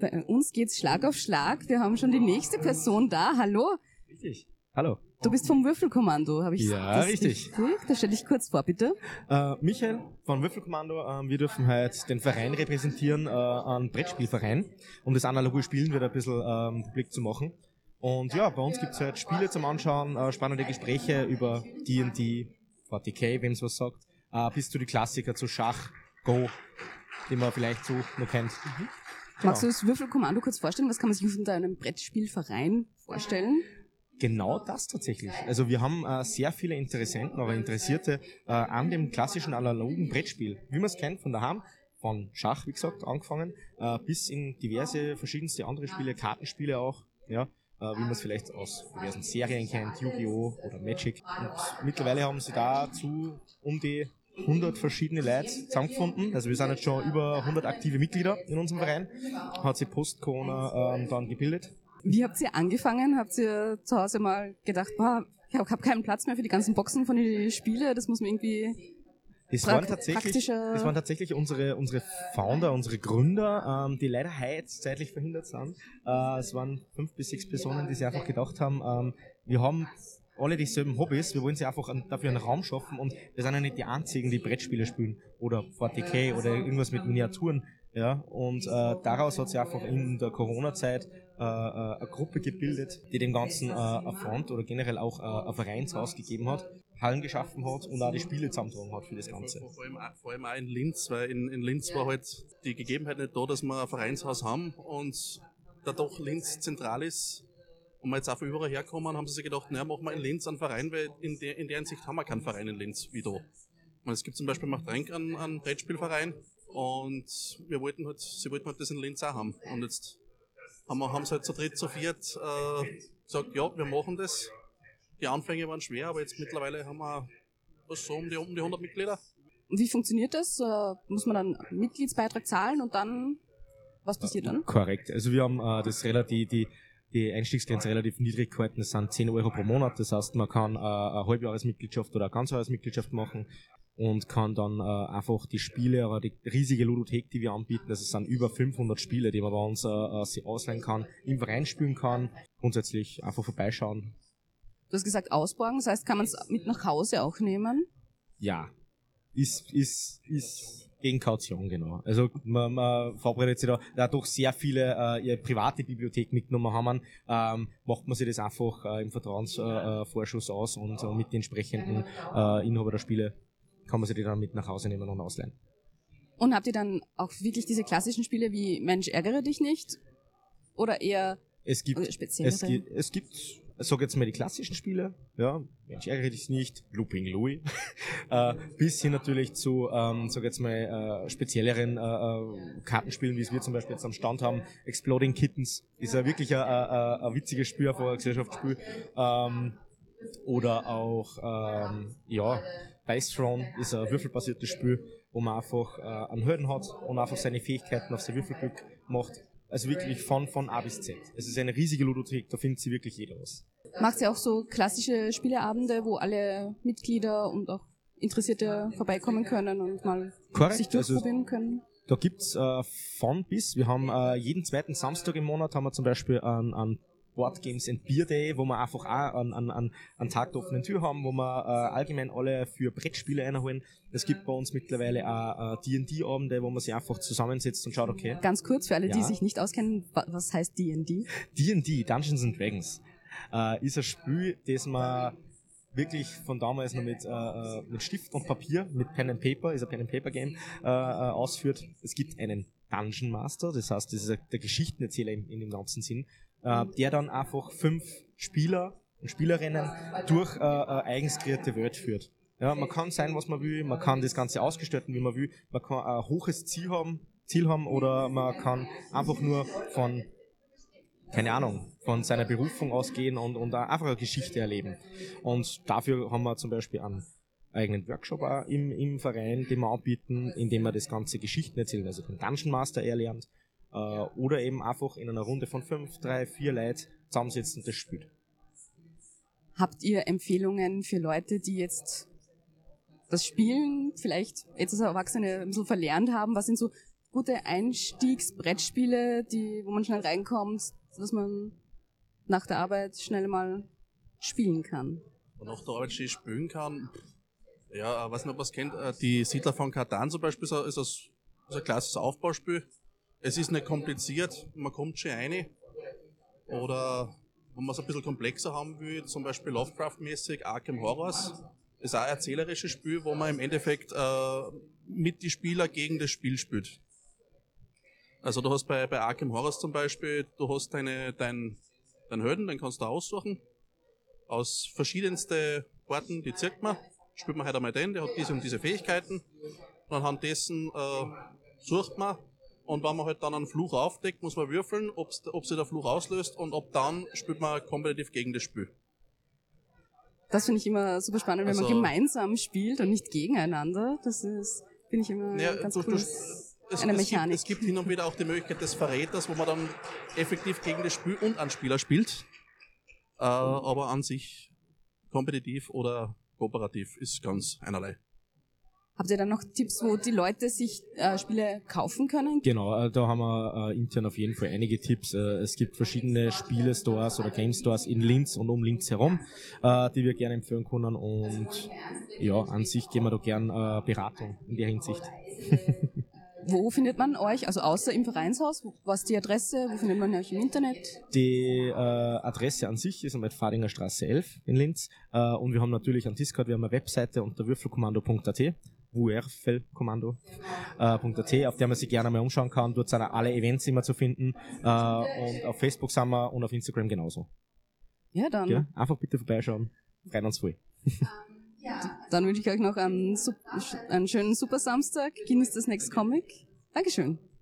Bei uns geht's Schlag auf Schlag. Wir haben schon die nächste Person da. Hallo. Richtig. Hallo. Du bist vom Würfelkommando, habe ich Ja, richtig. Da stell dich kurz vor, bitte. Michael von Würfelkommando. Wir dürfen heute den Verein repräsentieren, einen Brettspielverein, um das analoge Spielen wieder ein bisschen publik zu machen. Und ja, bei uns gibt's halt Spiele zum Anschauen, spannende Gespräche über D&D, 40k, wem es was sagt, bis zu die Klassiker, zu Schach, Go, die man vielleicht so noch kennt. Genau. Magst du das Würfelkommando kurz vorstellen? Was kann man sich unter einem Brettspielverein vorstellen? Genau das tatsächlich. Also wir haben sehr viele Interessenten oder Interessierte an dem klassischen analogen Brettspiel, wie man es kennt von daheim, von Schach, wie gesagt, angefangen, bis in diverse verschiedenste andere Spiele, Kartenspiele auch, ja, wie man es vielleicht aus diversen Serien kennt, Yu-Gi-Oh! Oder Magic. Und mittlerweile haben sie dazu um die 100 verschiedene Leute zusammengefunden. Also wir sind jetzt schon über 100 aktive Mitglieder in unserem Verein. Hat sich post-Corona dann gebildet. Wie habt ihr angefangen? Habt ihr zu Hause mal gedacht, boah, ich habe keinen Platz mehr für die ganzen Boxen von den Spielen, das muss man irgendwie Das waren tatsächlich unsere Founder, unsere Gründer, die leider heute zeitlich verhindert sind. Es waren 5 bis 6 Personen, die sich einfach gedacht haben, wir haben alle dieselben Hobbys, wir wollen sie einfach dafür einen Raum schaffen und wir sind ja nicht die einzigen, die Brettspiele spielen oder 40k oder irgendwas mit Miniaturen. Ja, und daraus hat sich einfach in der Corona-Zeit eine Gruppe gebildet, die dem Ganzen eine Front oder generell auch ein Vereinshaus gegeben hat, Hallen geschaffen hat und auch die Spiele zusammengetragen hat für das Ganze. Vor allem auch in Linz, weil in Linz war halt die Gegebenheit nicht da, dass wir ein Vereinshaus haben und da doch Linz zentral ist und wir jetzt auch von überall herkommen, haben sie sich gedacht, naja, machen wir in Linz einen Verein, weil in der Hinsicht haben wir keinen Verein in Linz wie da. Und es gibt zum Beispiel Machtrenk einen Brettspielverein und sie wollten halt das in Linz auch haben. Und jetzt haben sie halt zu dritt, zu viert gesagt, ja, wir machen das. Die Anfänge waren schwer, aber jetzt mittlerweile haben wir so um die 100 Mitglieder. Und wie funktioniert das? Muss man dann einen Mitgliedsbeitrag zahlen und dann, was passiert dann? Korrekt. Also wir haben die Einstiegsgrenze relativ niedrig gehalten. Das sind 10 Euro pro Monat. Das heißt, man kann eine Halbjahresmitgliedschaft oder eine Ganzjahresmitgliedschaft machen und kann dann einfach die Spiele oder die riesige Ludothek, die wir anbieten, das sind über 500 Spiele, die man bei uns sich ausleihen kann, im Verein spielen kann, grundsätzlich einfach vorbeischauen. Du hast gesagt ausborgen, das heißt, kann man es mit nach Hause auch nehmen? Ja, ist gegen Kaution, genau. Also man verabredet sich da doch sehr viele ihre private Bibliothek mitgenommen haben, macht man sich das einfach im Vertrauensvorschuss aus und mit den entsprechenden Inhaber der Spiele kann man sich die dann mit nach Hause nehmen und ausleihen. Und habt ihr dann auch wirklich diese klassischen Spiele wie Mensch, ärgere dich nicht? Oder eher speziellere? Es gibt, sag jetzt mal, die klassischen Spiele, ja, Mensch, ärgere dich nicht, Looping Louis, bis hin natürlich zu, sag jetzt mal, spezielleren Kartenspielen, wie es wir zum Beispiel jetzt am Stand haben. Exploding Kittens ist ja wirklich ein witziges Spiel, ein Gesellschaftsspiel. Oder auch, Dice Throne ist ein würfelbasiertes Spiel, wo man einfach einen Helden hat und einfach seine Fähigkeiten auf sein Würfelglück macht. Also wirklich von A bis Z. Es ist eine riesige Ludothek, da findet sie wirklich jeder was. Macht ihr auch so klassische Spieleabende, wo alle Mitglieder und auch Interessierte vorbeikommen können und mal sich durchprobieren können? Da gibt's von bis. Wir haben jeden zweiten Samstag im Monat haben wir zum Beispiel einen Board Games and Beer Day, wo wir einfach auch einen Tag der offenen Tür haben, wo wir allgemein alle für Brettspiele einholen. Es gibt bei uns mittlerweile auch D&D-Abende, wo man sich einfach zusammensetzt und schaut, okay. Ganz kurz, für alle, die sich nicht auskennen, was heißt D&D? D&D, Dungeons and Dragons, ist ein Spiel, das man wirklich von damals noch mit Stift und Papier, mit Pen and Paper, ist ein Pen and Paper Game, ausführt. Es gibt einen Dungeon Master, das heißt, das ist der Geschichtenerzähler in dem ganzen Sinn, der dann einfach 5 Spieler und Spielerinnen durch eigens kreierte Welt führt. Ja, man kann sein, was man will, man kann das Ganze ausgestalten, wie man will, man kann ein hohes Ziel haben oder man kann einfach nur von seiner Berufung ausgehen und einfach eine Geschichte erleben. Und dafür haben wir zum Beispiel einen eigenen Workshop auch im Verein, den wir anbieten, indem wir das ganze Geschichten erzählen, also den Dungeon Master erlernt, oder eben einfach in einer Runde von 5, 3, 4 Leuten zusammensetzen und das spielt. Habt ihr Empfehlungen für Leute, die jetzt das Spielen vielleicht jetzt als Erwachsene ein bisschen verlernt haben? Was sind so gute Einstiegsbrettspiele, wo man schnell reinkommt, dass man nach der Arbeit schnell mal spielen kann. Und nach der Arbeit schnell spielen kann, ja, weiß nicht, ob man es kennt, die Siedler von Catan zum Beispiel ist ein klassisches Aufbauspiel. Es ist nicht kompliziert, man kommt schon rein. Oder wenn man es ein bisschen komplexer haben will, zum Beispiel Lovecraft-mäßig Arkham Horrors, ist auch ein erzählerisches Spiel, wo man im Endeffekt mit die Spieler gegen das Spiel spielt. Also du hast bei Arkham Horrors zum Beispiel, du hast deinen Helden, den kannst du aussuchen, aus verschiedensten Orten, die zirkt man, spielt man halt einmal den, der hat diese und diese Fähigkeiten, und anhand dessen sucht man, und wenn man halt dann einen Fluch aufdeckt, muss man würfeln, ob sich der Fluch auslöst, und ab dann spielt man kompetitiv gegen das Spiel. Das finde ich immer super spannend, wenn man gemeinsam spielt und nicht gegeneinander. Finde ich immer ganz cool. Eine Mechanik. Es gibt hin und wieder auch die Möglichkeit des Verräters, wo man dann effektiv gegen das Spiel und einen Spieler spielt. Aber an sich kompetitiv oder kooperativ ist ganz einerlei. Habt ihr dann noch Tipps, wo die Leute sich Spiele kaufen können? Genau, da haben wir intern auf jeden Fall einige Tipps. Es gibt verschiedene Spiele-Stores oder Game-Stores in Linz und um Linz herum, die wir gerne empfehlen können, und ja, an sich geben wir da gern Beratung in der Hinsicht. Wo findet man euch, also außer im Vereinshaus? Was ist die Adresse? Wo findet man euch im Internet? Die Adresse an sich ist am Fadinger Straße 11 in Linz, und wir haben natürlich einen Discord, wir haben eine Webseite unter würfelkommando.at, wurfelkommando.at, auf der man sich gerne mal umschauen kann. Dort sind auch alle Events immer zu finden, und auf Facebook sind wir und auf Instagram genauso. Ja, dann. Ja, einfach bitte vorbeischauen, freuen uns voll. Dann wünsche ich euch noch einen schönen Super Samstag. Genießt das nächste Comic. Dankeschön.